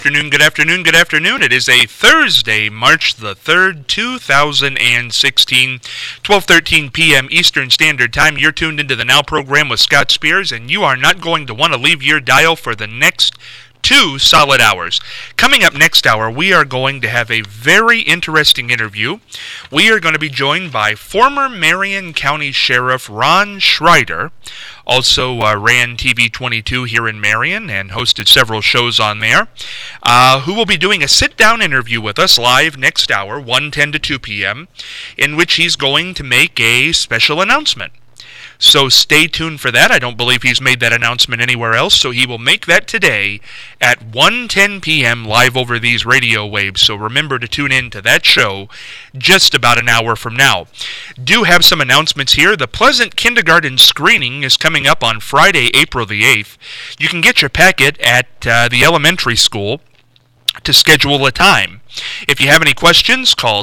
afternoon, good afternoon, good afternoon. It is a Thursday, March the 3rd, 2016, 12:13 p.m. Eastern Standard Time. You're tuned into the Now program with Scott Spears, and you are not going to want to leave your dial for the next 2 solid hours. Coming up next hour, we are going to have a very interesting interview. We are going to be joined by former Marion County Sheriff Ron Schreider, also ran TV 22 here in Marion and hosted several shows on there, who will be doing a sit-down interview with us live next hour, 1:10 to 2 p.m., in which he's going to make a special announcement. So stay tuned for that. I don't believe he's made that announcement anywhere else, so he will make that today at 1:10 p.m. live over these radio waves. So remember to tune in to that show just about an hour from now. Do have some announcements here. The Pleasant Kindergarten Screening is coming up on Friday, April the 8th. You can get your packet at the elementary school to schedule a time. If you have any questions, call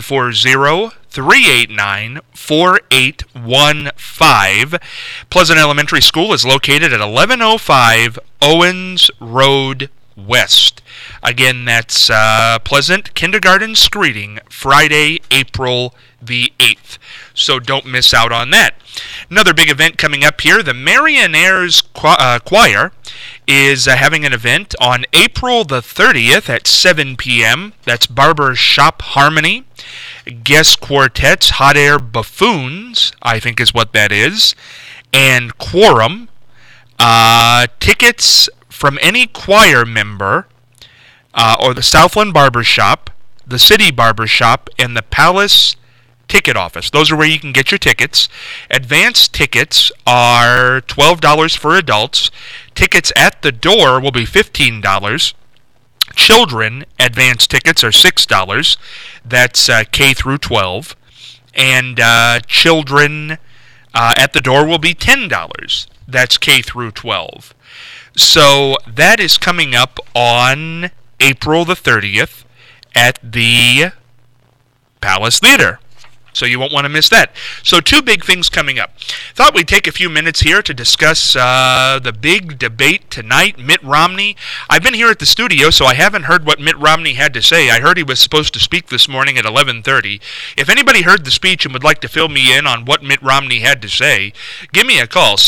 740-389-4815. Pleasant Elementary School is located at 1105 Owens Road West. Again, that's Pleasant Kindergarten Screening, Friday, April the 8th. So don't miss out on that. Another big event coming up here, the Marionaires Choir is having an event on April the 30th at 7 p.m. That's Barber Shop Harmony. Guest quartets, Hot Air Buffoons, I think is what that is, and Quorum. Tickets from any choir member or the Southland Barber Shop, the City Barber Shop, and the Palace Ticket Office. Those are where you can get your tickets. Advance tickets are $12 for adults. Tickets at the door will be $15. Children advance tickets are $6. That's K through 12. And children at the door will be $10. That's K through 12. So that is coming up on April the 30th at the Palace Theater. So you won't want to miss that. So 2 big things coming up. Thought we'd take a few minutes here to discuss the big debate tonight, Mitt Romney. I've been here at the studio, so I haven't heard what Mitt Romney had to say. I heard he was supposed to speak this morning at 11:30. If anybody heard the speech and would like to fill me in on what Mitt Romney had to say, give me a call,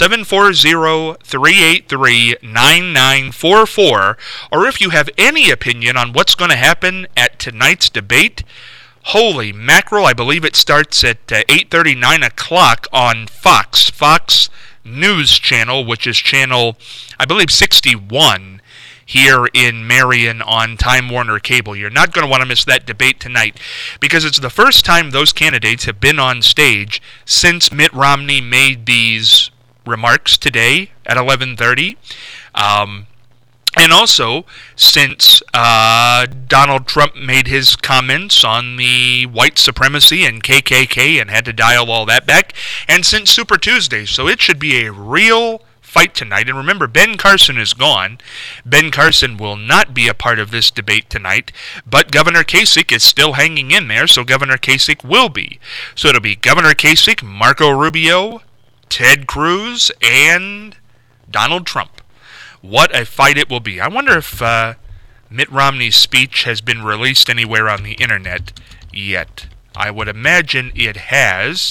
740-383-9944. Or if you have any opinion on what's going to happen at tonight's debate, holy mackerel, I believe it starts at 8:30, 9 o'clock on Fox News Channel, which is channel, I believe, 61 here in Marion on Time Warner Cable. You're not going to want to miss that debate tonight because it's the first time those candidates have been on stage since Mitt Romney made these remarks today at 11:30. And also, since Donald Trump made his comments on the white supremacy and KKK and had to dial all that back, and since Super Tuesday, so it should be a real fight tonight. And remember, Ben Carson is gone. Ben Carson will not be a part of this debate tonight, but Governor Kasich is still hanging in there, so Governor Kasich will be. So it'll be Governor Kasich, Marco Rubio, Ted Cruz, and Donald Trump. What a fight it will be. I wonder if Mitt Romney's speech has been released anywhere on the internet yet. I would imagine it has.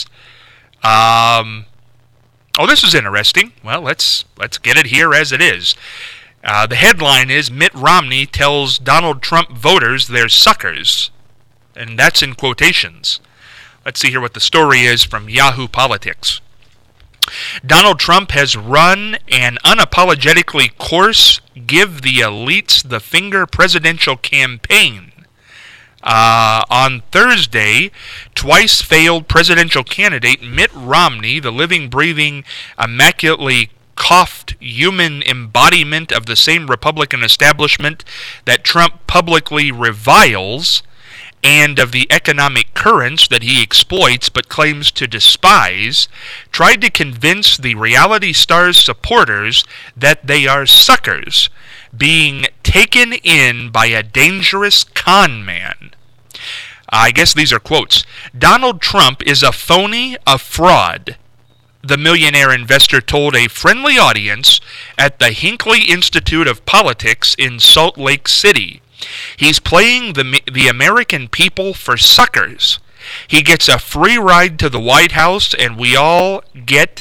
This is interesting. Well, let's get it here as it is. The headline is, Mitt Romney tells Donald Trump voters they're suckers. And that's in quotations. Let's see here what the story is from Yahoo Politics. Donald Trump has run an unapologetically coarse, give the elites the finger presidential campaign. On Thursday, twice failed presidential candidate Mitt Romney, the living, breathing, immaculately coughed human embodiment of the same Republican establishment that Trump publicly reviles, and of the economic currents that he exploits but claims to despise, tried to convince the reality star's supporters that they are suckers, being taken in by a dangerous con man. I guess these are quotes. Donald Trump is a phony, a fraud. the millionaire investor told a friendly audience at the Hinckley Institute of Politics in Salt Lake City. He's playing the American people for suckers. He gets a free ride to the White House, and what we all get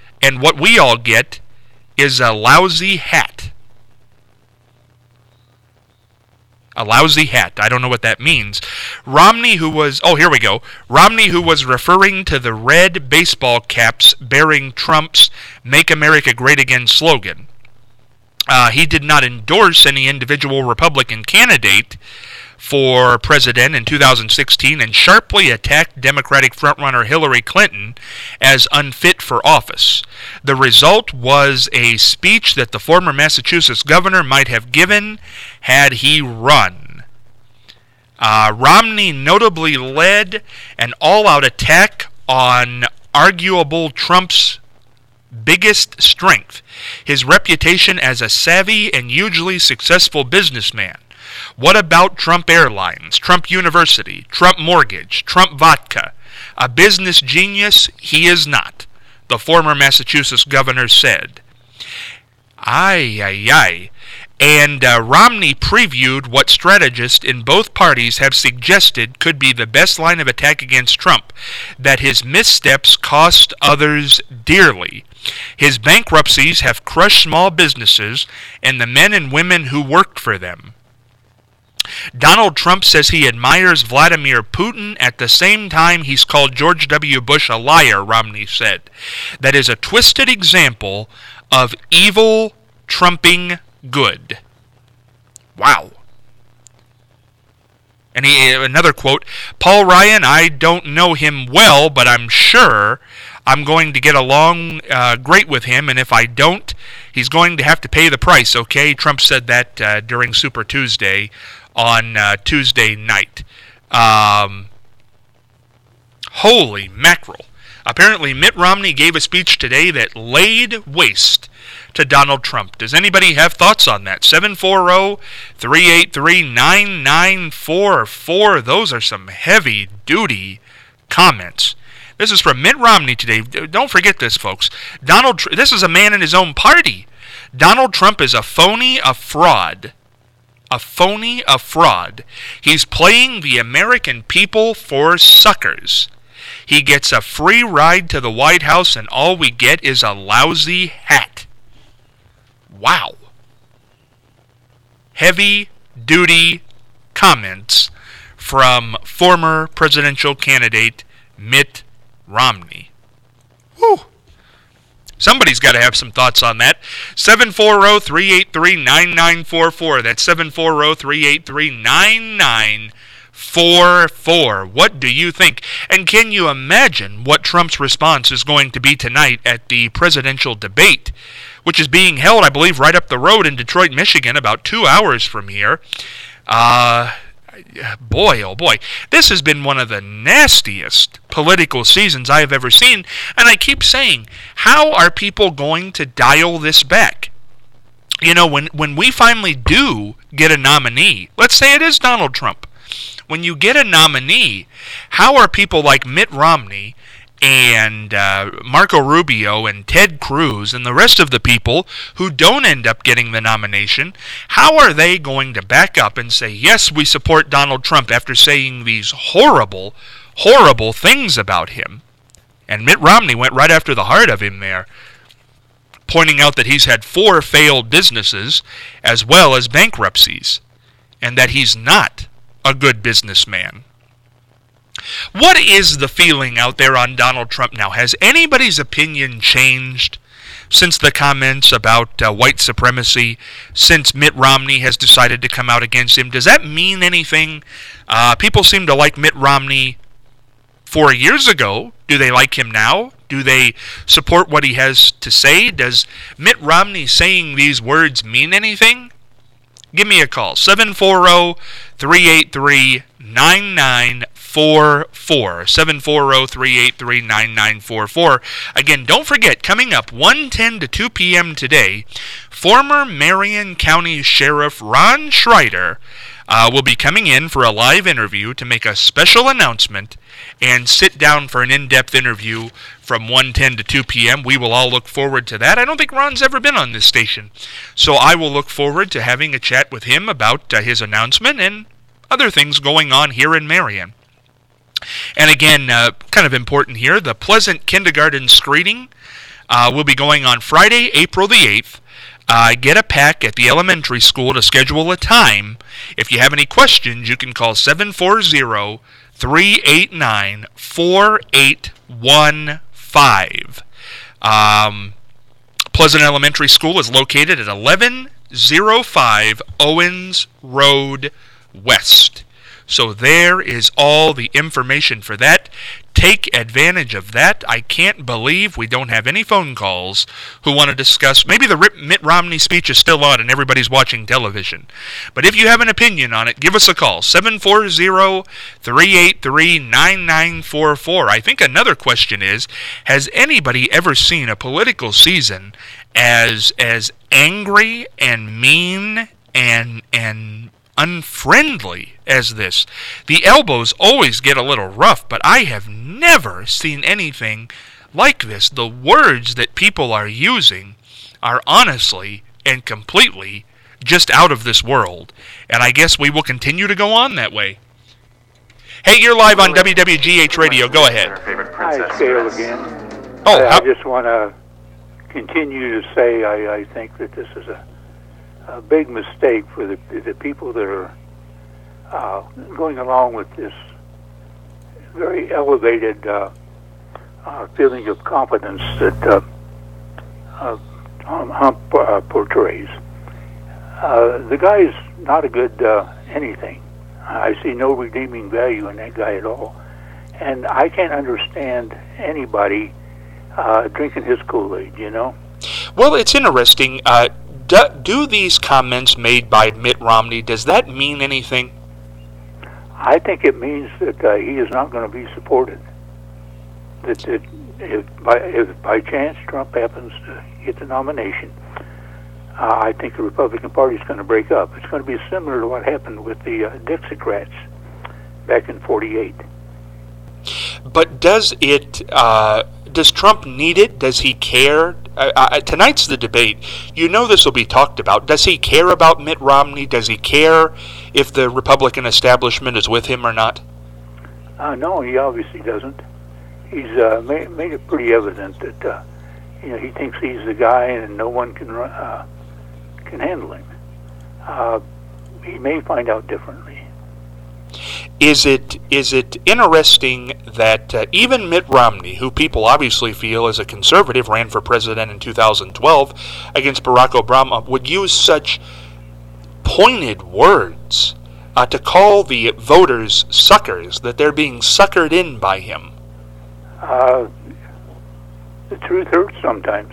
is a lousy hat. A lousy hat. I don't know what that means. Romney, who was referring to the red baseball caps bearing Trump's Make America Great Again slogan. He did not endorse any individual Republican candidate for president in 2016 and sharply attacked Democratic frontrunner Hillary Clinton as unfit for office. The result was a speech that the former Massachusetts governor might have given had he run. Romney notably led an all-out attack on arguable Trump's biggest strength, his reputation as a savvy and hugely successful businessman. What about Trump Airlines, Trump University, Trump Mortgage, Trump Vodka? A business genius he is not, the former Massachusetts governor said. And Romney previewed what strategists in both parties have suggested could be the best line of attack against Trump, that his missteps cost others dearly. His bankruptcies have crushed small businesses and the men and women who worked for them. Donald Trump says he admires Vladimir Putin. At the same time, he's called George W. Bush a liar, Romney said. That is a twisted example of evil trumping good. Wow. And another quote, Paul Ryan, I don't know him well, but I'm sure I'm going to get along great with him, and if I don't, he's going to have to pay the price, okay? Trump said that during Super Tuesday on Tuesday night. Holy mackerel. Apparently, Mitt Romney gave a speech today that laid waste to Donald Trump. Does anybody have thoughts on that? 740-383-9944. Those are some heavy-duty comments. This is from Mitt Romney today. Don't forget this, folks. This is a man in his own party. Donald Trump is a phony, a fraud. A phony, a fraud. He's playing the American people for suckers. He gets a free ride to the White House, and all we get is a lousy hat. Wow. Heavy-duty comments from former presidential candidate Mitt Romney. Whew. Somebody's got to have some thoughts on that. 740-383-9944. That's 740-383-9944. What do you think? And can you imagine what Trump's response is going to be tonight at the presidential debate, which is being held, I believe, right up the road in Detroit, Michigan, about 2 hours from here? Boy, oh boy, this has been one of the nastiest political seasons I have ever seen, and I keep saying, how are people going to dial this back? You know, when we finally do get a nominee, let's say it is Donald Trump, when you get a nominee, how are people like Mitt Romney and Marco Rubio and Ted Cruz and the rest of the people who don't end up getting the nomination, how are they going to back up and say, yes, we support Donald Trump after saying these horrible, horrible things about him? And Mitt Romney went right after the heart of him there, pointing out that he's had 4 failed businesses as well as bankruptcies, and that he's not a good businessman. What is the feeling out there on Donald Trump now? Has anybody's opinion changed since the comments about white supremacy, since Mitt Romney has decided to come out against him? Does that mean anything? People seem to like Mitt Romney 4 years ago. Do they like him now? Do they support what he has to say? Does Mitt Romney saying these words mean anything? Give me a call, 740-383-9944. 740-383-9944. Again, don't forget, coming up 1:10 to 2 p.m. today, former Marion County Sheriff Ron Schreider will be coming in for a live interview to make a special announcement and sit down for an in-depth interview from 1:10 to 2 p.m. We will all look forward to that. I don't think Ron's ever been on this station, so I will look forward to having a chat with him about his announcement and other things going on here in Marion. And again, kind of important here, the Pleasant Kindergarten Screening will be going on Friday, April the 8th. Get a pack at the elementary school to schedule a time. If you have any questions, you can call 740-389-4815. Pleasant Elementary School is located at 1105 Owens Road West. So there is all the information for that. Take advantage of that. I can't believe we don't have any phone calls who want to discuss. Maybe the Mitt Romney speech is still on and everybody's watching television. But if you have an opinion on it, give us a call. 740-383-9944. I think another question is, has anybody ever seen a political season as angry and mean and unfriendly as this? The elbows always get a little rough, but I have never seen anything like this. The words that people are using are honestly and completely just out of this world. And I guess we will continue to go on that way. Hey, you're live on WWGH Radio. Go ahead. Hi, it's Gail again. I just want to continue to say I think that this is a big mistake for the people that are going along with this very elevated feeling of confidence that Hump portrays. The guy is not a good anything. I see no redeeming value in that guy at all. And I can't understand anybody drinking his Kool-Aid, you know? Well, it's interesting. Do these comments made by Mitt Romney, does that mean anything? I think it means that he is not going to be supported. That if by chance Trump happens to get the nomination, I think the Republican Party is going to break up. It's going to be similar to what happened with the Dixiecrats back in '48. But does Trump need it? Does he care? Tonight's the debate. You know this will be talked about. Does he care about Mitt Romney? Does he care if the Republican establishment is with him or not? No, he obviously doesn't. He's made it pretty evident that he thinks he's the guy and no one can handle him. He may find out differently. Is it interesting that even Mitt Romney, who people obviously feel is a conservative, ran for president in 2012 against Barack Obama, would use such pointed words to call the voters suckers, that they're being suckered in by him? The truth hurts sometimes.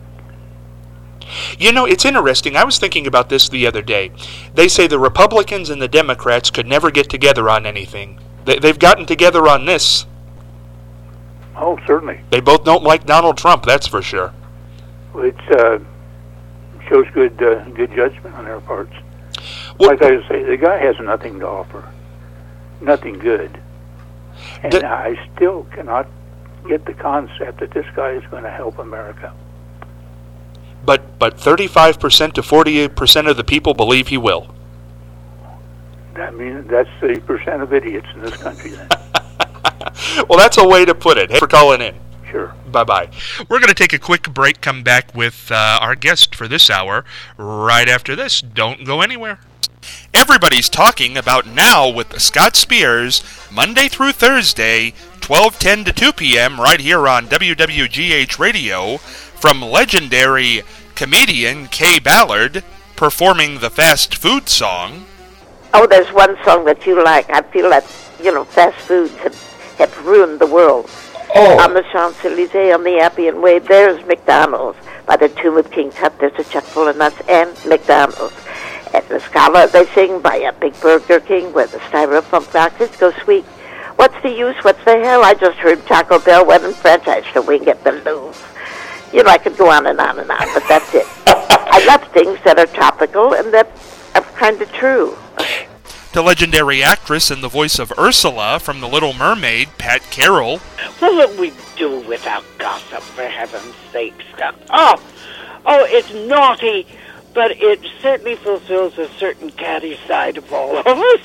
You know, it's interesting. I was thinking about this the other day. They say the Republicans and the Democrats could never get together on anything. They've gotten together on this. Oh, certainly. They both don't like Donald Trump, that's for sure. Well, it shows good judgment on their parts. Well, like I say, the guy has nothing to offer. Nothing good. And I still cannot get the concept that this guy is going to help America. But 35% to 40% of the people believe he will. I mean, that's the percent of idiots in this country then. Well, that's a way to put it. Hey, for calling in. Sure. Bye-bye. We're going to take a quick break, come back with our guest for this hour right after this. Don't go anywhere. Everybody's talking about Now with Scott Spears, Monday through Thursday, 12:10 to 2 p.m. right here on WWGH Radio, from legendary comedian Kay Ballard performing the fast food song. Oh, there's one song that you like. I feel that, fast foods have ruined the world. Oh. On the Champs-Elysees, on the Appian Way, there's McDonald's. By the tomb of King Tut, there's a Chuck full of nuts and McDonald's. At the Scala, they sing by a big Burger King where the styrofoam boxes go sweet. What's the use? What's the hell? I just heard Taco Bell went and franchised the wing at the Louvre. I could go on and on and on, but that's it. I love things that are topical and that are kind of true. The legendary actress and the voice of Ursula from The Little Mermaid, Pat Carroll. What would we do without gossip, for heaven's sake, Scott? Oh, it's naughty, but it certainly fulfills a certain catty side of all of us.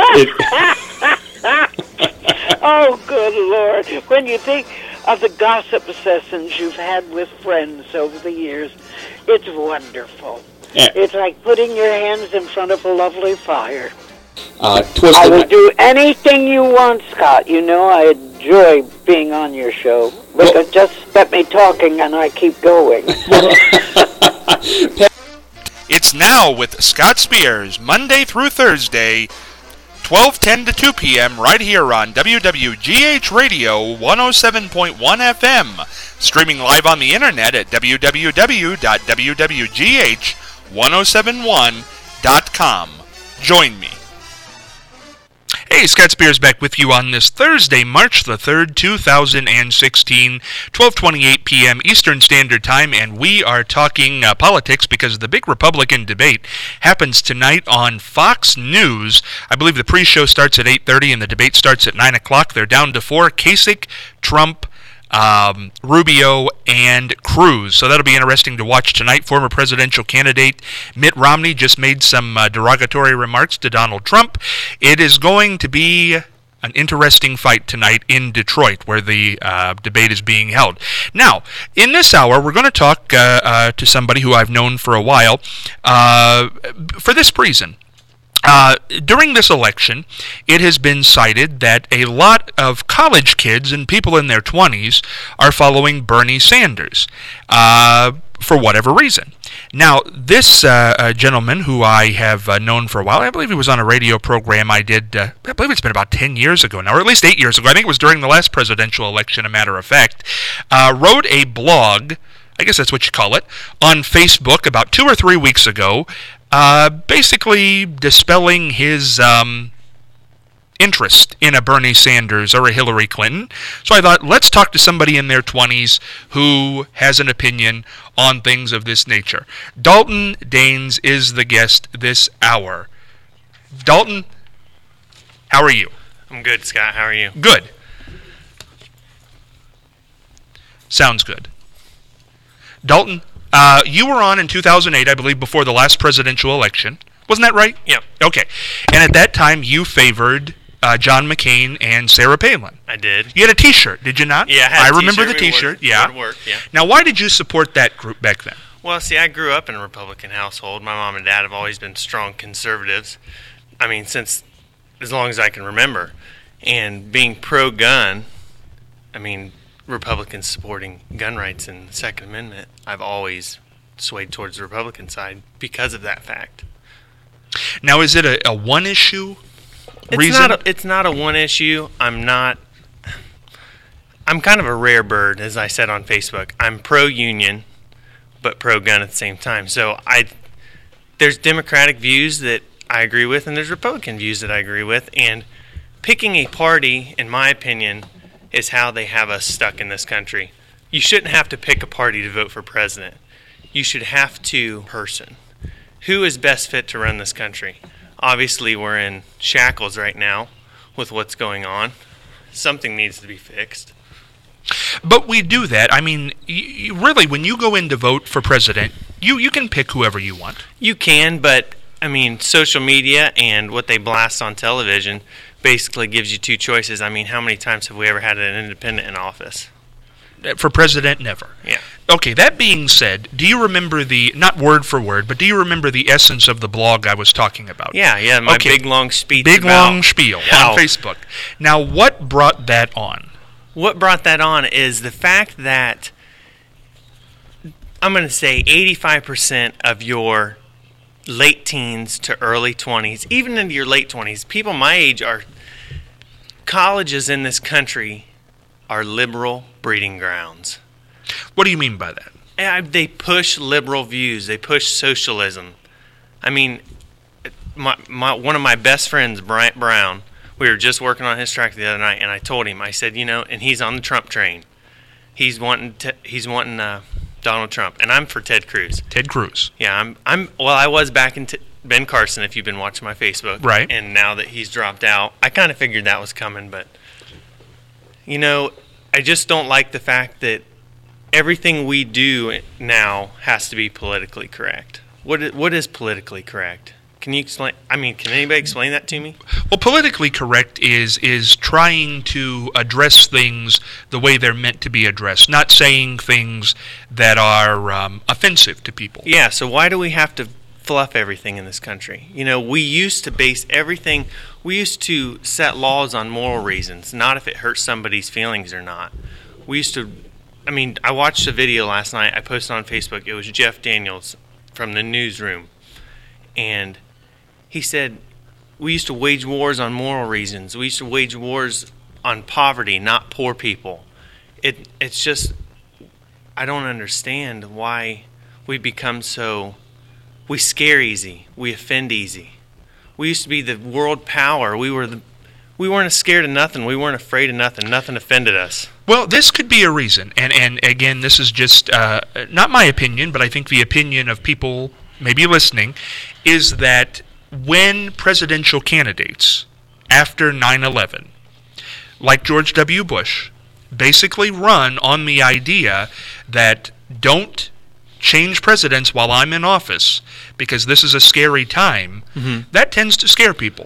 Oh, good Lord. When you think of the gossip sessions you've had with friends over the years, it's wonderful. Yeah. It's like putting your hands in front of a lovely fire. I will do anything you want, Scott. You know I enjoy being on your show. But just let me talking and I keep going. It's Now with Scott Spears, Monday through Thursday, 12:10 to 2 p.m. right here on WWGH Radio 107.1 FM. Streaming live on the internet at www.wwgh1071.com. Join me. Hey, Scott Spears back with you on this Thursday, March the 3rd, 2016, 12:28 p.m. Eastern Standard Time, and we are talking politics because the big Republican debate happens tonight on Fox News. I believe the pre-show starts at 8:30 and the debate starts at 9 o'clock. They're down to 4, Kasich, Trump, Rubio, and Cruz. So that'll be interesting to watch tonight. Former presidential candidate Mitt Romney just made some derogatory remarks to Donald Trump. It is going to be an interesting fight tonight in Detroit, where the debate is being held. Now, in this hour, we're going to talk to somebody who I've known for a while for this reason. During this election, it has been cited that a lot of college kids and people in their 20s are following Bernie Sanders for whatever reason. Now, this gentleman who I have known for a while, I believe he was on a radio program I did, I believe it's been about 10 years ago now, or at least 8 years ago. I think it was during the last presidential election, a matter of fact, wrote a blog, I guess that's what you call it, on Facebook about 2 or 3 weeks ago, basically dispelling his interest in a Bernie Sanders or a Hillary Clinton. So I thought, let's talk to somebody in their 20s who has an opinion on things of this nature. Dalton Daines is the guest this hour. Dalton, how are you? I'm good, Scott. How are you? Good. Sounds good. Dalton, you were on in 2008, I believe, before the last presidential election. Wasn't that right? Yep. Okay. And at that time, you favored John McCain and Sarah Palin. I did. You had a T-shirt, did you not? Yeah, I had a remember the T-shirt. Yeah. Now, why did you support that group back then? Well, see, I grew up in a Republican household. My mom and dad have always been strong conservatives. I mean, since as long as I can remember. And being pro-gun, I mean, Republicans supporting gun rights and the Second Amendment, I've always swayed towards the Republican side because of that fact. Now, is it a one-issue reason? It's not a one issue. I'm kind of a rare bird, as I said on Facebook. I'm pro-union, but pro-gun at the same time. So there's Democratic views that I agree with, and there's Republican views that I agree with. And picking a party, in my opinion, is how they have us stuck in this country. You shouldn't have to pick a party to vote for president. You should have to person. Who is best fit to run this country? Obviously, we're in shackles right now with what's going on. Something needs to be fixed. But we do that. I mean, really, when you go in to vote for president, you can pick whoever you want. You can, but, I mean, social media and what they blast on television basically gives you two choices. I mean, how many times have we ever had an independent in office? For president, never. Yeah. Okay, that being said, do you remember not word for word, but do you remember the essence of the blog I was talking about? Yeah, my big long speech. Long spiel on Facebook. Now, what brought that on? What brought that on is the fact that I'm going to say 85% of your late teens to early 20s, even into your late 20s, people my age colleges in this country are liberal breeding grounds. What do you mean by that? They push liberal views. They push socialism. I mean, one of my best friends, Bryant Brown, we were just working on his track the other night, and I told him, I said, and he's on the Trump train. He's wanting Donald Trump, and I'm for Ted Cruz. Ted Cruz. Yeah, I was back in Ben Carson, if you've been watching my Facebook. Right. And now that he's dropped out, I kind of figured that was coming, but, I just don't like the fact that everything we do now has to be politically correct. What is politically correct? Can you explain? I mean, can anybody explain that to me? Well, politically correct is trying to address things the way they're meant to be addressed, not saying things that are offensive to people. Yeah, so why do we have to fluff everything in this country? You know, we used to base everything, we used to set laws on moral reasons, not if it hurts somebody's feelings or not. We used to, I mean, I watched a video last night, I posted on Facebook, it was Jeff Daniels from the newsroom, and he said, we used to wage wars on moral reasons. We used to wage wars on poverty, not poor people. It's just, I don't understand why we become so, we scare easy, we offend easy. We used to be the world power. We weren't scared of nothing. We weren't afraid of nothing. Nothing offended us. Well, this could be a reason. And again, this is just not my opinion, but I think the opinion of people maybe listening, is that when presidential candidates after 9/11, like George W. Bush, basically run on the idea that don't change presidents while I'm in office because this is a scary time, that tends to scare people.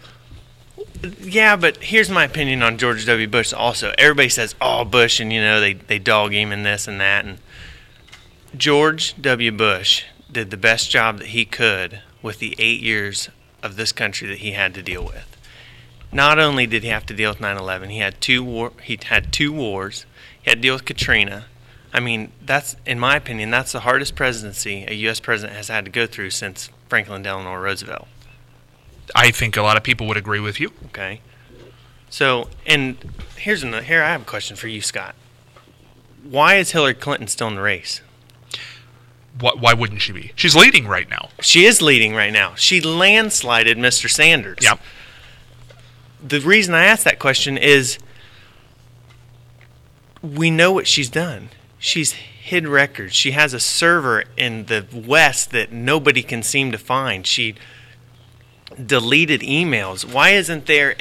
Yeah, but here's my opinion on George W. Bush also. Everybody says, oh, Bush, and, you know, they dog him and this and that. And George W. Bush did the best job that he could with the 8 years of this country that he had to deal with. Not only did he have to deal with 9/11, he had two wars. He had to deal with Katrina. I mean, that's, in my opinion, that's the hardest presidency a U.S. president has had to go through since Franklin Delano Roosevelt. I think a lot of people would agree with you. Okay. So, and here I have a question for you, Scott. Why is Hillary Clinton still in the race? Why wouldn't she be? She's leading right now. She is leading right now. She landslided Mr. Sanders. Yep. The reason I asked that question is we know what she's done. She's hid records. She has a server in the West that nobody can seem to find. She deleted emails. Why isn't there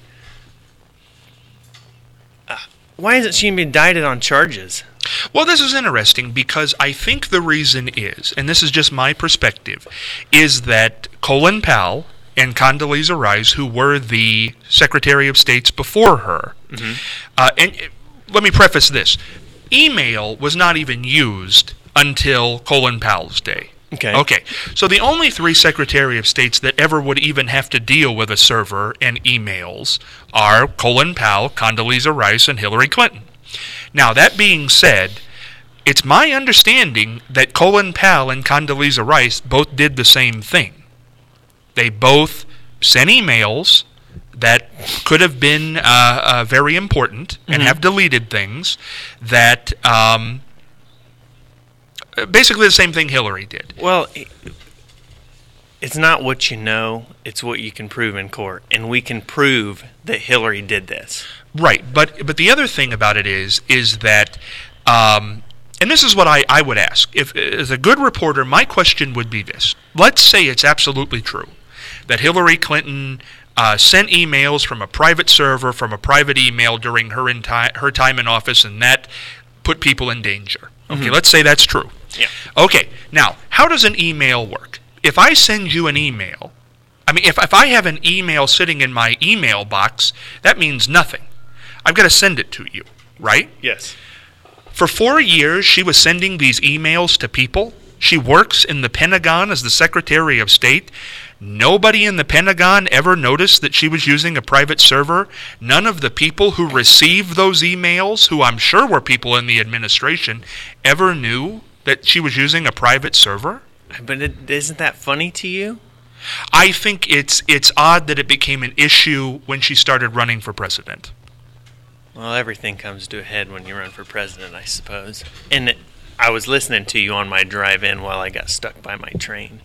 why isn't she being indicted on charges? Well, this is interesting because I think the reason is, and this is just my perspective, is that Colin Powell and Condoleezza Rice, who were the Secretary of States before her, and let me preface this, email was not even used until Colin Powell's day. Okay. So the only three Secretary of States that ever would even have to deal with a server and emails are Colin Powell, Condoleezza Rice, and Hillary Clinton. Now, that being said, it's my understanding that Colin Powell and Condoleezza Rice both did the same thing. They both sent emails that could have been very important and have deleted things that... basically the same thing Hillary did. Well, it's not what you know, it's what you can prove in court. And we can prove that Hillary did this. Right, but the other thing about it is that, and this is what I would ask. If as a good reporter, my question would be this. Let's say it's absolutely true that Hillary Clinton sent emails from a private server, from a private email during her time in office, and that put people in danger. Okay, let's say that's true. Yeah. Okay, now, how does an email work? If I send you an email, I mean, if I have an email sitting in my email box, that means nothing. I've got to send it to you, right? Yes. For 4 years, she was sending these emails to people. She works in the Pentagon as the Secretary of State. Nobody in the Pentagon ever noticed that she was using a private server. None of the people who received those emails, who I'm sure were people in the administration, ever knew that she was using a private server. But isn't that funny to you? I think it's odd that it became an issue when she started running for president. Well, everything comes to a head when you run for president, I suppose. And I was listening to you on my drive in while I got stuck by my train.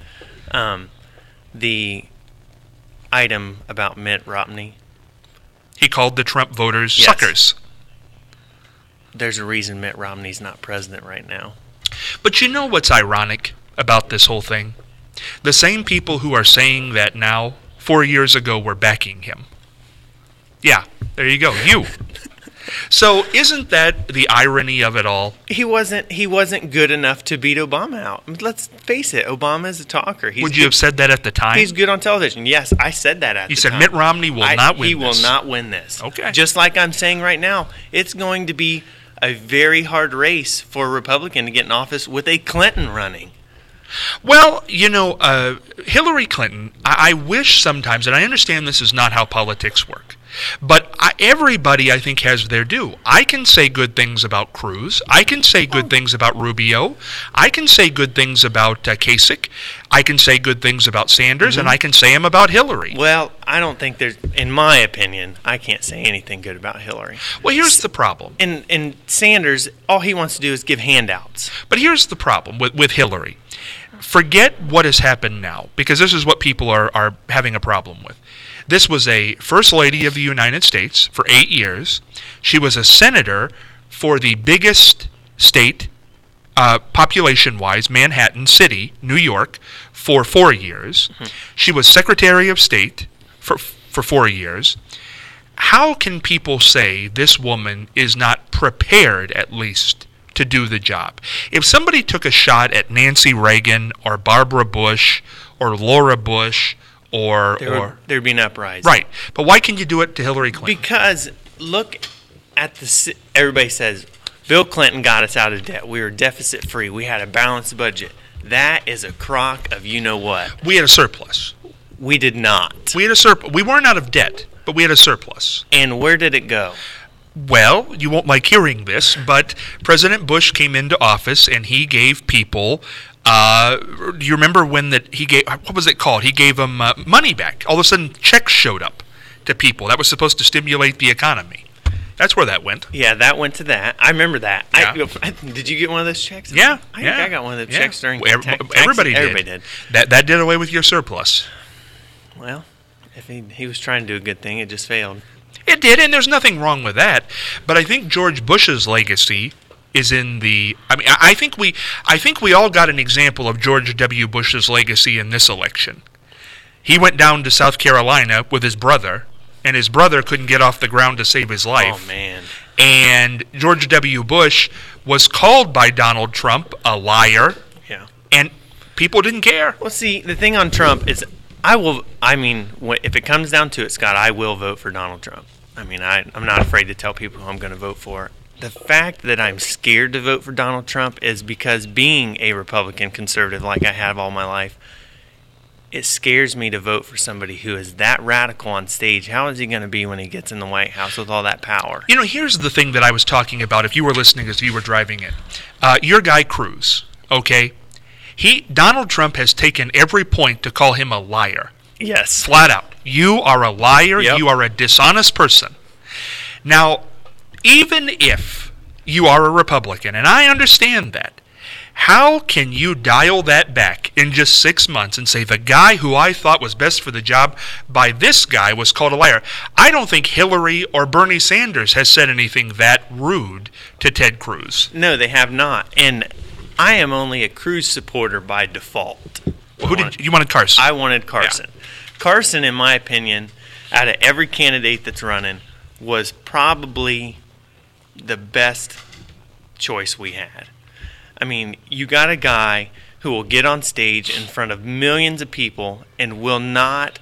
The item about Mitt Romney. He called the Trump voters suckers. There's a reason Mitt Romney's not president right now. But you know what's ironic about this whole thing? The same people who are saying that now, 4 years ago, were backing him. Yeah, there you go. You. So isn't that the irony of it all? He wasn't good enough to beat Obama out. Let's face it, Obama's a talker. Would you have said that at the time? He's good on television. Yes, I said that at the time. You said Mitt Romney will not win this. He will not win this. Okay. Just like I'm saying right now, it's going to be a very hard race for a Republican to get in office with a Clinton running. Well, Hillary Clinton, I wish sometimes, and I understand this is not how politics work, but everybody, I think, has their due. I can say good things about Cruz. I can say good things about Rubio. I can say good things about Kasich. I can say good things about Sanders, and I can say them about Hillary. Well, I don't think there's, in my opinion, I can't say anything good about Hillary. Well, here's the problem. And Sanders, all he wants to do is give handouts. But here's the problem with Hillary. Forget what has happened now, because this is what people are having a problem with. This was a First Lady of the United States for 8 years. She was a senator for the biggest state, population-wise, Manhattan City, New York, for 4 years. Mm-hmm. She was Secretary of State for 4 years. How can people say this woman is not prepared, at least, to do the job? If somebody took a shot at Nancy Reagan or Barbara Bush or Laura Bush there'd be an uprising. Right. But why can you do it to Hillary Clinton? Because look at everybody says Bill Clinton got us out of debt. We were deficit free. We had a balanced budget. That is a crock of you-know-what. We had a surplus. We did not. We had a surplus. We weren't out of debt, but we had a surplus. And where did it go? Well, you won't like hearing this, but President Bush came into office and he gave people, do you remember when he gave, what was it called? He gave them money back. All of a sudden, checks showed up to people. That was supposed to stimulate the economy. That's where that went. Yeah, that went to that. I remember that. Yeah. Did you get one of those checks? Yeah. I think I got one of those checks during Everybody did. That did away with your surplus. Well, if he was trying to do a good thing, it just failed. It did, and there's nothing wrong with that. But I think George Bush's legacy is in the. I think we all got an example of George W. Bush's legacy in this election. He went down to South Carolina with his brother, and his brother couldn't get off the ground to save his life. Oh, man. And George W. Bush was called by Donald Trump a liar. Yeah. And people didn't care. Well, see, the thing on Trump is if it comes down to it, Scott, I will vote for Donald Trump. I'm not afraid to tell people who I'm going to vote for. The fact that I'm scared to vote for Donald Trump is because being a Republican conservative like I have all my life, it scares me to vote for somebody who is that radical on stage. How is he going to be when he gets in the White House with all that power? Here's the thing that I was talking about, if you were listening as you were driving in. Your guy Cruz, okay? Donald Trump has taken every point to call him a liar. Yes. Flat out. You are a liar. Yep. You are a dishonest person. Now, even if you are a Republican, and I understand that, how can you dial that back in just 6 months and say the guy who I thought was best for the job by this guy was called a liar? I don't think Hillary or Bernie Sanders has said anything that rude to Ted Cruz. No, they have not. And I am only a Cruz supporter by default. Well, you wanted Carson? I wanted Carson. Yeah. Carson, in my opinion, out of every candidate that's running, was probably the best choice we had. You got a guy who will get on stage in front of millions of people and will not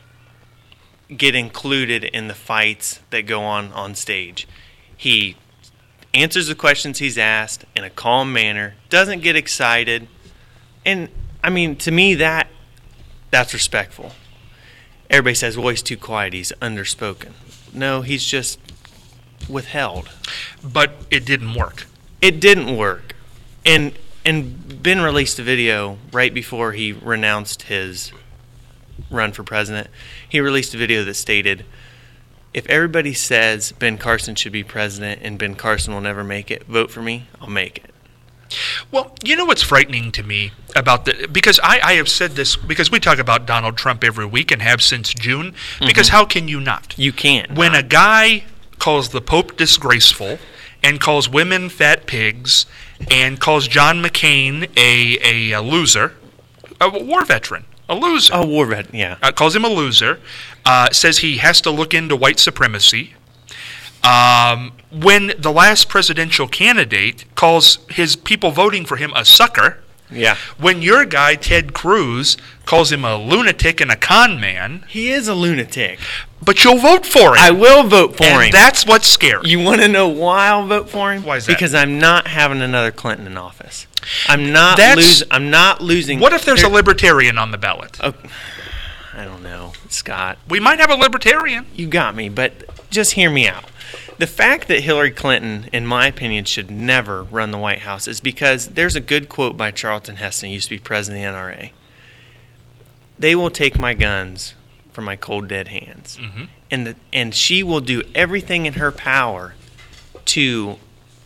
get included in the fights that go on stage. He answers the questions he's asked in a calm manner, doesn't get excited, and to me that's respectful. Everybody says, well, he's too quiet, he's underspoken. No, he's just withheld. But it didn't work. It didn't work. And Ben released a video right before he renounced his run for president. He released a video that stated, if everybody says Ben Carson should be president and Ben Carson will never make it, vote for me, I'll make it. Well, you know what's frightening to me about because I have said this, because we talk about Donald Trump every week and have since June, because how can you not? You can't. When a guy calls the Pope disgraceful and calls women fat pigs and calls John McCain a loser, a war veteran, a loser. A war veteran, yeah. Calls him a loser, says he has to look into white supremacy. When the last presidential candidate calls his people voting for him a sucker, when your guy, Ted Cruz, calls him a lunatic and a con man. He is a lunatic. But you'll vote for him. I will vote for him. And that's what's scary. You want to know why I'll vote for him? Why is that? Because I'm not having another Clinton in office. I'm not losing. What if there's a libertarian on the ballot? Oh, I don't know, Scott. We might have a libertarian. You got me, but just hear me out. The fact that Hillary Clinton, in my opinion, should never run the White House is because there's a good quote by Charlton Heston, who used to be president of the NRA. They will take my guns from my cold, dead hands. Mm-hmm. And she will do everything in her power to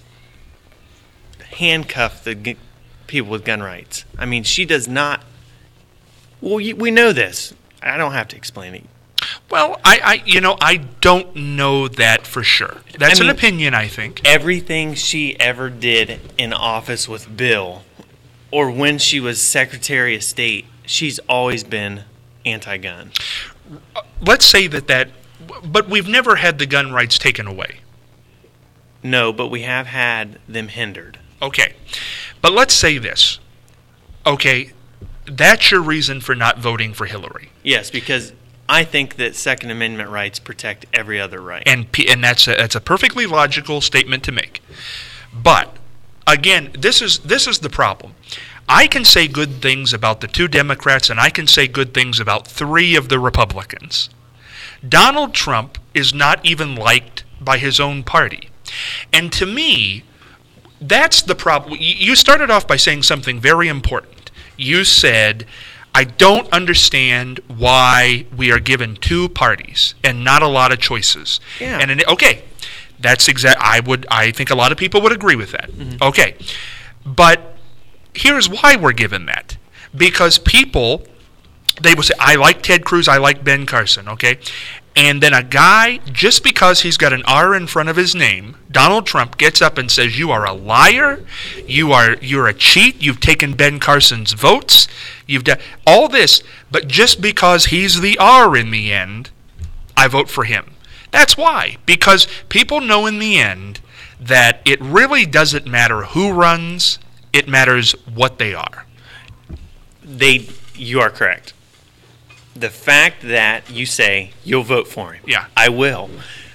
handcuff the people with gun rights. I mean, she does not... Well, we know this. I don't have to explain it. Well, I don't know that for sure. That's an opinion, I think. Everything she ever did in office with Bill, or when she was Secretary of State, she's always been anti-gun. Let's say that, but we've never had the gun rights taken away. No, but we have had them hindered. Okay, but let's say this. Okay, that's your reason for not voting for Hillary. Yes, because I think that Second Amendment rights protect every other right. And that's a perfectly logical statement to make. But again, this is the problem. I can say good things about the 2 Democrats, and I can say good things about 3 of the Republicans. Donald Trump is not even liked by his own party. And to me, that's the problem. You started off by saying something very important. You said, I don't understand why we are given 2 parties and not a lot of choices. Yeah. And okay, that's I think a lot of people would agree with that. Mm-hmm. Okay, but here's why we're given that. Because people, they will say, I like Ted Cruz, I like Ben Carson, okay? And then a guy, just because he's got an R in front of his name, Donald Trump, gets up and says, you are a liar, you're a cheat, you've taken Ben Carson's votes, you've done all this, but just because he's the R in the end, I vote for him. That's why. Because people know in the end that it really doesn't matter who runs, it matters what they are. You are correct. The fact that you say you'll vote for him. Yeah. I will.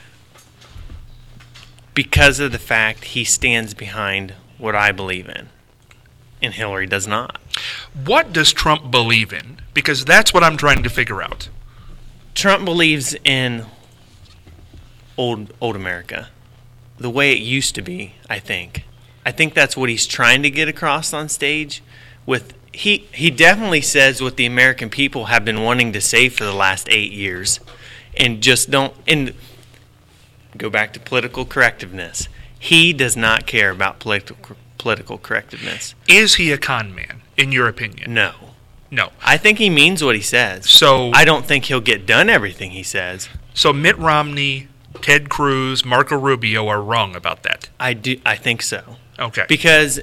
Because of the fact he stands behind what I believe in. And Hillary does not. What does Trump believe in? Because that's what I'm trying to figure out. Trump believes in old America. The way it used to be, I think. I think that's what he's trying to get across on stage with... He definitely says what the American people have been wanting to say for the last 8 years, and just don't. And go back to political correctiveness. He does not care about political correctness. Is he a con man, in your opinion? No. No. I think he means what he says. So I don't think he'll get done everything he says. So Mitt Romney, Ted Cruz, Marco Rubio are wrong about that. I think so. Okay. Because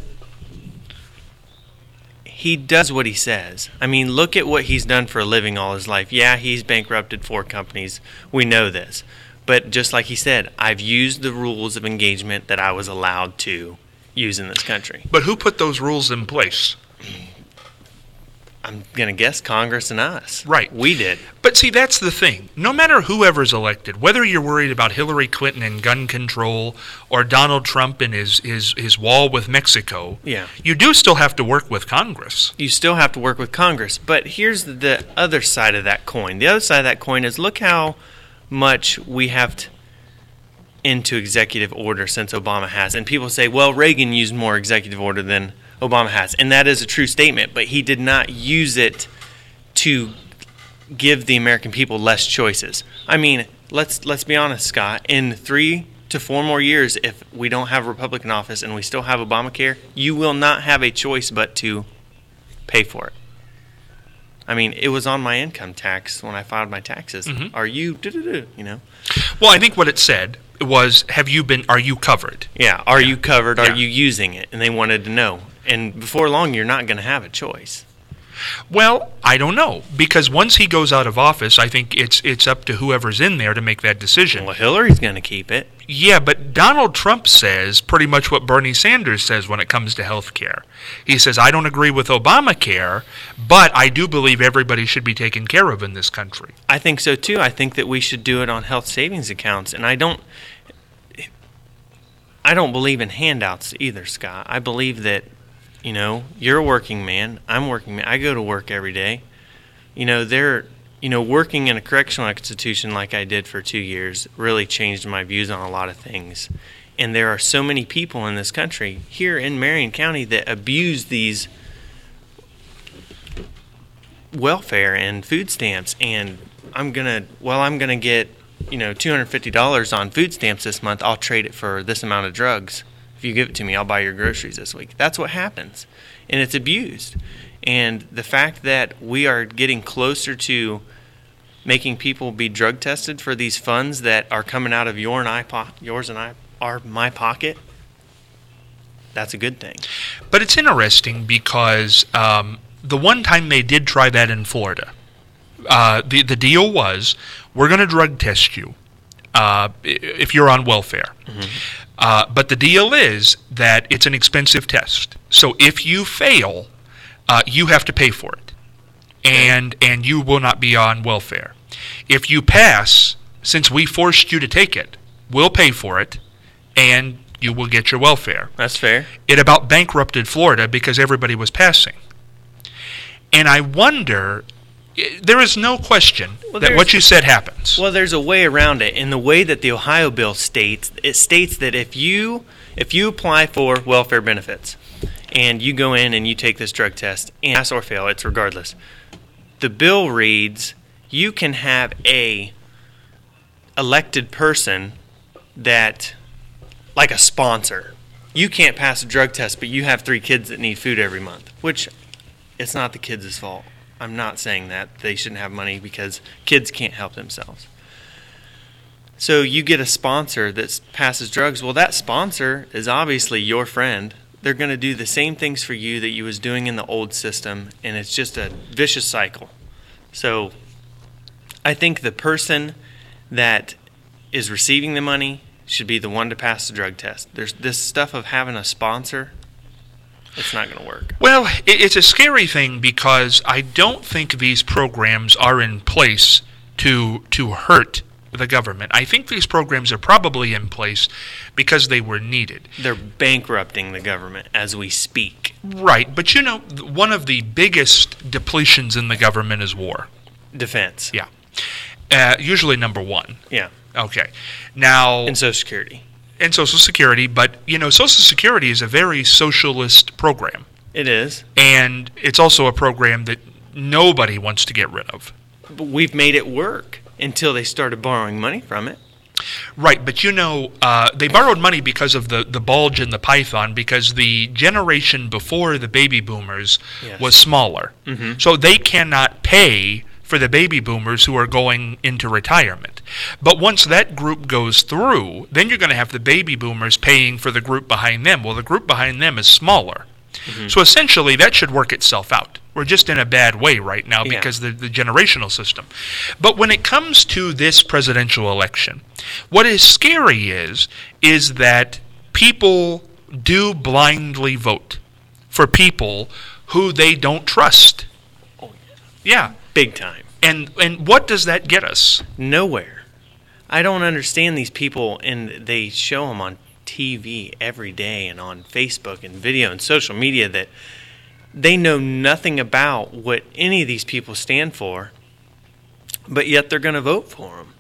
he does what he says. I mean, look at what he's done for a living all his life. Yeah, he's bankrupted 4 companies. We know this. But just like he said, I've used the rules of engagement that I was allowed to use in this country. But who put those rules in place? I'm going to guess Congress and us. Right. We did. But see, that's the thing. No matter whoever's elected, whether you're worried about Hillary Clinton and gun control or Donald Trump and his wall with Mexico, yeah, you do still have to work with Congress. You still have to work with Congress. But here's the other side of that coin. The other side of that coin is look how much we have into executive order since Obama has. And people say, well, Reagan used more executive order than Obama has, and that is a true statement, but he did not use it to give the American people less choices. I mean, let's be honest, Scott. In 3 to 4 more years, if we don't have a Republican office and we still have Obamacare, you will not have a choice but to pay for it. I mean, it was on my income tax when I filed my taxes. Mm-hmm. Are you, you know? Well, I think what it said was, are you covered? Yeah, are you covered? Are you using it? And they wanted to know. And before long, you're not going to have a choice. Well, I don't know, because once he goes out of office, I think it's up to whoever's in there to make that decision. Well, Hillary's going to keep it. Yeah, but Donald Trump says pretty much what Bernie Sanders says when it comes to health care. He says, I don't agree with Obamacare, but I do believe everybody should be taken care of in this country. I think so, too. I think that we should do it on health savings accounts. And I don't believe in handouts either, Scott. I believe that, you're a working man. I'm a working man. I go to work every day. Working in a correctional institution like I did for 2 years really changed my views on a lot of things. And there are so many people in this country, here in Marion County, that abuse these welfare and food stamps. And I'm gonna get, $250 on food stamps this month. I'll trade it for this amount of drugs. If you give it to me, I'll buy your groceries this week. That's what happens. And it's abused. And the fact that we are getting closer to making people be drug tested for these funds that are coming out of yours and my pocket, that's a good thing. But it's interesting because the one time they did try that in Florida, the deal was, we're going to drug test you if you're on welfare. Mm-hmm. But the deal is that it's an expensive test. So if you fail, you have to pay for it, and you will not be on welfare. If you pass, since we forced you to take it, we'll pay for it, and you will get your welfare. That's fair. It about bankrupted Florida because everybody was passing. And I wonder, there is no question that what you said happens. Well, there's a way around it. In the way that the Ohio bill states, it states that if you apply for welfare benefits, and you go in and you take this drug test, and pass or fail, it's regardless. The bill reads, you can have a elected person that, like a sponsor. You can't pass a drug test, but you have 3 kids that need food every month, which it's not the kids' fault. I'm not saying that they shouldn't have money because kids can't help themselves. So you get a sponsor that passes drugs. Well, that sponsor is obviously your friend. They're going to do the same things for you that you was doing in the old system, and it's just a vicious cycle. So I think the person that is receiving the money should be the one to pass the drug test. There's this stuff of having a sponsor, it's not going to work. Well, it's a scary thing because I don't think these programs are in place to hurt the government. I think these programs are probably in place because they were needed. They're bankrupting the government as we speak. Right, but one of the biggest depletions in the government is war. Defense. Yeah. Usually number 1. Yeah. Okay. Now... And Social Security. And Social Security, but, Social Security is a very socialist program. It is. And it's also a program that nobody wants to get rid of. But we've made it work until they started borrowing money from it. Right, but they borrowed money because of the bulge in the python, because the generation before the baby boomers was smaller. Mm-hmm. So they cannot pay for the baby boomers who are going into retirement. But once that group goes through, then you're going to have the baby boomers paying for the group behind them. Well, the group behind them is smaller. Mm-hmm. So essentially, that should work itself out. We're just in a bad way right now because the generational system. But when it comes to this presidential election, what is scary is that people do blindly vote for people who they don't trust. Oh, yeah. Big time. And what does that get us? Nowhere. I don't understand these people, and they show them on TV every day and on Facebook and video and social media that they know nothing about what any of these people stand for, but yet they're going to vote for them.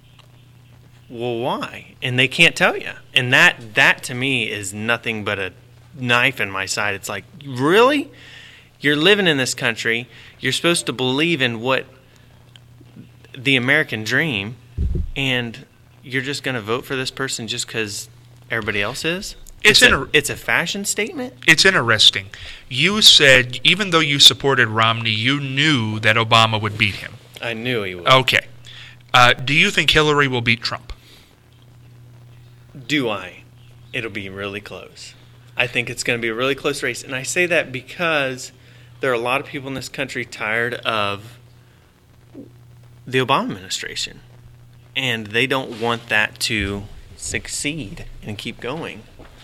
Well, why? And they can't tell you. And that to me is nothing but a knife in my side. It's like, really? You're living in this country. You're supposed to believe in what the American dream, and you're just going to vote for this person just because everybody else is? It's a fashion statement? It's interesting. You said, even though you supported Romney, you knew that Obama would beat him. I knew he would. Okay. Do you think Hillary will beat Trump? Do I? It'll be really close. I think it's going to be a really close race. And I say that because there are a lot of people in this country tired of the Obama administration, and they don't want that to succeed and keep going.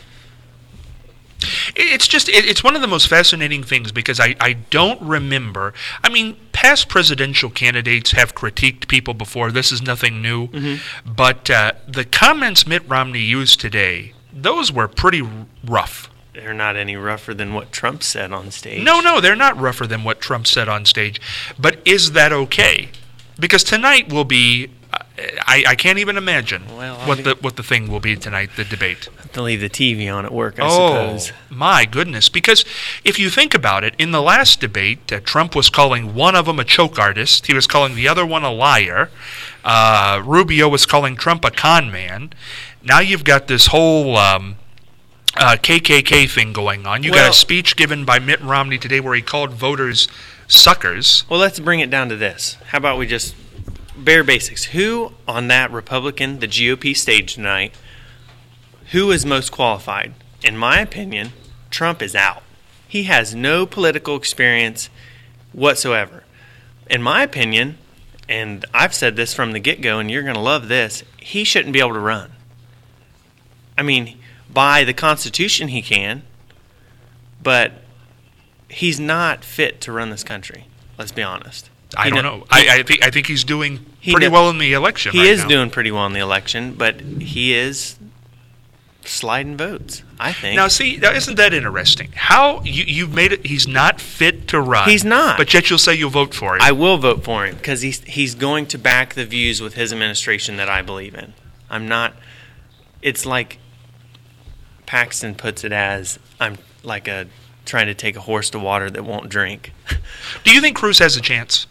It's one of the most fascinating things because I don't remember. I mean, past presidential candidates have critiqued people before. This is nothing new. Mm-hmm. But the comments Mitt Romney used today, those were pretty rough. They're not any rougher than what Trump said on stage. No, they're not rougher than what Trump said on stage. But is that okay? Because tonight will be... I can't even imagine what the thing will be tonight, the debate. I have to leave the TV on at work, I suppose. Oh, my goodness. Because if you think about it, in the last debate, Trump was calling one of them a choke artist. He was calling the other one a liar. Rubio was calling Trump a con man. Now you've got this whole KKK thing going on. You got a speech given by Mitt Romney today where he called voters suckers. Well, let's bring it down to this. How about we just... bare basics. Who on that Republican, the GOP stage tonight, who is most qualified? In my opinion, Trump is out. He has no political experience whatsoever. In my opinion, and I've said this from the get-go, and you're going to love this, he shouldn't be able to run. I mean, by the Constitution he can, but he's not fit to run this country. Let's be honest. I don't know. I think he's doing pretty well in the election. He is doing pretty well in the election, but he is sliding votes, I think. Now, see, isn't that interesting? How you've made it? He's not fit to run. He's not. But yet you'll say you'll vote for him. I will vote for him because he's going to back the views with his administration that I believe in. I'm not. It's like Paxton puts it as I'm like trying to take a horse to water that won't drink. Do you think Cruz has a chance?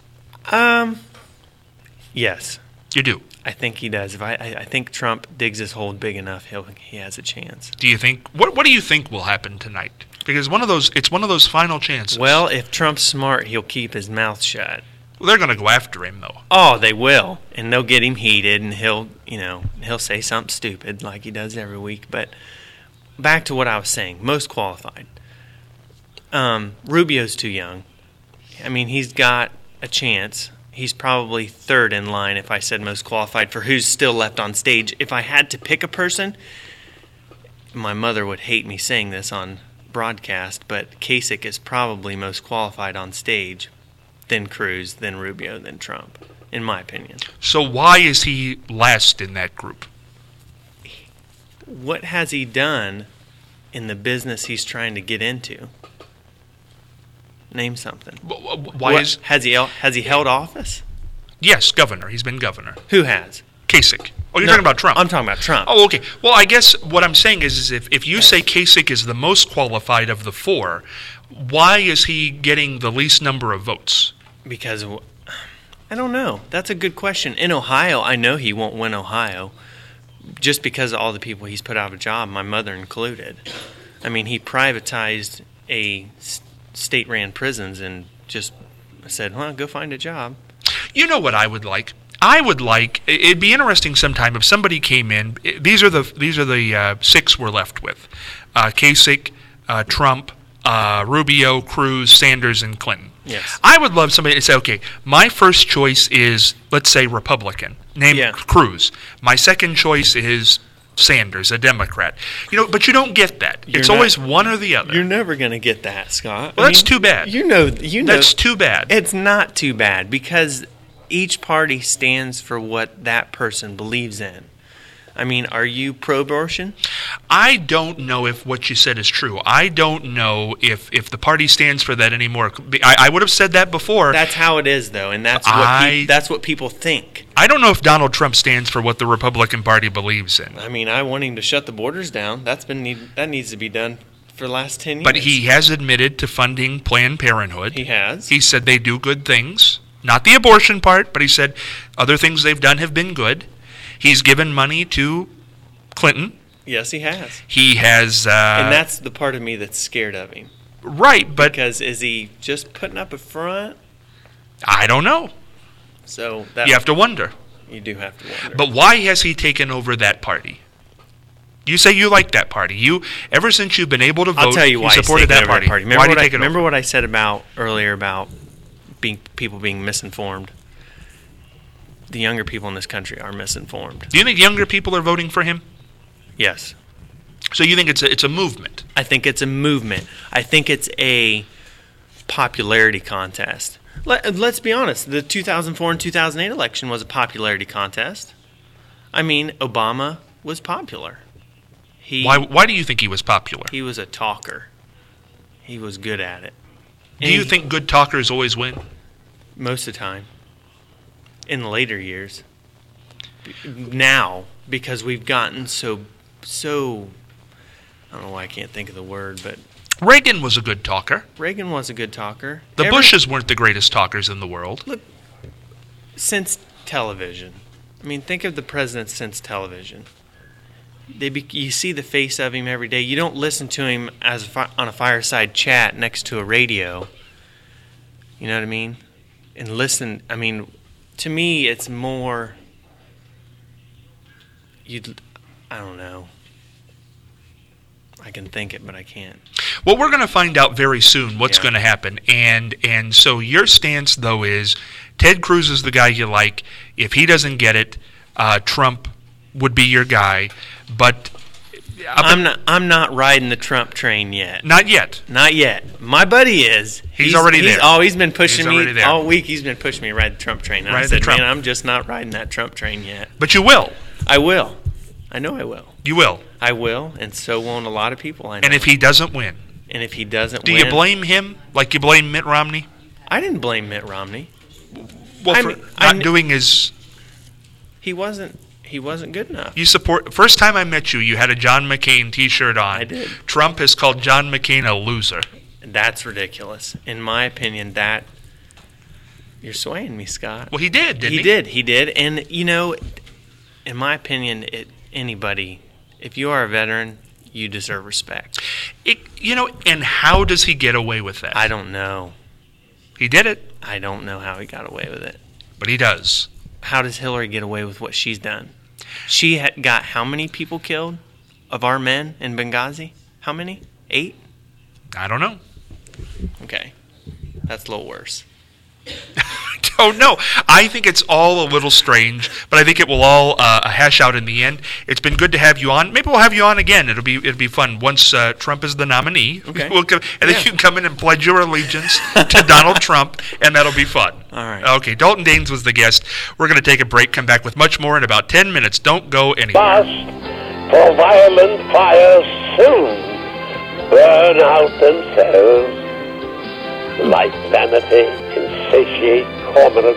Yes. You do? I think he does. If I think Trump digs his hole big enough, he has a chance. Do you think? What do you think will happen tonight? Because it's one of those final chances. Well, if Trump's smart, he'll keep his mouth shut. Well, they're going to go after him, though. Oh, they will, and they'll get him heated, and he'll say something stupid like he does every week. But back to what I was saying, most qualified. Rubio's too young. I mean, he's got a chance. He's probably third in line if I said most qualified for who's still left on stage. If I had to pick a person, my mother would hate me saying this on broadcast, but Kasich is probably most qualified on stage, then Cruz, then Rubio, then Trump, in my opinion. So why is he last in that group? What has he done in the business he's trying to get into? Name something. Has he held office? Yes, governor. He's been governor. Who has? Kasich. Oh, you're talking about Trump. I'm talking about Trump. Oh, okay. Well, I guess what I'm saying is if you say Kasich is the most qualified of the four, why is he getting the least number of votes? Because, I don't know. That's a good question. In Ohio, I know he won't win Ohio just because of all the people he's put out of a job, my mother included. I mean, he privatized a state-ran prisons and just said, well, go find a job. You know what I would like? It'd be interesting sometime if somebody came in. These are the six we're left with: Kasich, Trump, Rubio, Cruz, Sanders, and Clinton. Yes. I would love somebody to say, okay, my first choice is, let's say, Republican. Name Cruz. My second choice is Sanders, a Democrat. But you don't get that. It's always one or the other. You're never going to get that, Scott. Well, that's too bad. You know. That's too bad. It's not too bad because each party stands for what that person believes in. I mean, are you pro-abortion? I don't know if what you said is true. I don't know if the party stands for that anymore. I would have said that before. That's how it is, though, and that's what people think. I don't know if Donald Trump stands for what the Republican Party believes in. I mean, I want him to shut the borders down. That needs to be done for the last 10 years. But he has admitted to funding Planned Parenthood. He has. He said they do good things. Not the abortion part, but he said other things they've done have been good. He's given money to Clinton. Yes, he has. He has... and that's the part of me that's scared of him. Right, but... Because is he just putting up a front? I don't know. So you have to wonder. You do have to wonder. But why has he taken over that party? You say you like that party. Ever since you've been able to vote, I'll tell you why you supported that party. Remember what I said earlier about people being misinformed? The younger people in this country are misinformed. Do you think younger people are voting for him? Yes. So you think it's a movement? I think it's a movement. I think it's a popularity contest. Let's be honest. The 2004 and 2008 election was a popularity contest. I mean, Obama was popular. Why do you think he was popular? He was a talker. He was good at it. Do you think good talkers always win? Most of the time. In the later years. Now, because we've gotten so I don't know why I can't think of the word, but Reagan was a good talker. Reagan was a good talker. The Bushes weren't the greatest talkers in the world. Look, since television. I mean, think of the presidents since television. You see the face of him every day. You don't listen to him on a fireside chat next to a radio. You know what I mean? And listen, I mean, to me, it's more, I don't know. I can think it, but I can't. Well, we're going to find out very soon what's going to happen. And so your stance, though, is Ted Cruz is the guy you like. If he doesn't get it, Trump would be your guy. But I'm not riding the Trump train yet. Not yet. Not yet. My buddy is. He's already there. He's been pushing me all week. He's been pushing me to ride the Trump train. And I said, man, I'm just not riding that Trump train yet. But you will. I will. I know I will. You will. I will, and so won't a lot of people I know. And if he doesn't win? Do you blame him like you blame Mitt Romney? I didn't blame Mitt Romney. Well, for not doing his... He wasn't good enough. First time I met you had a John McCain T-shirt on. I did. Trump has called John McCain a loser. That's ridiculous. In my opinion, you're swaying me, Scott. Well, he did, didn't he? He did. And, in my opinion, anybody, if you are a veteran, you deserve respect. And how does he get away with that? I don't know. He did it. I don't know how he got away with it. But he does. How does Hillary get away with what she's done? She got how many people killed of our men in Benghazi? How many? 8? I don't know. Okay. That's a little worse. I don't know. I think it's all a little strange, but I think it will all hash out in the end. It's been good to have you on. Maybe we'll have you on again. It'll be fun once Trump is the nominee. Okay. Then you can come in and pledge your allegiance to Donald Trump, and that'll be fun. All right. Okay. Dalton Daines was the guest. We're going to take a break. Come back with much more in about 10 minutes. Don't go anywhere. Fast, for violent fires soon burn out themselves. Like vanity, insatiate cormorant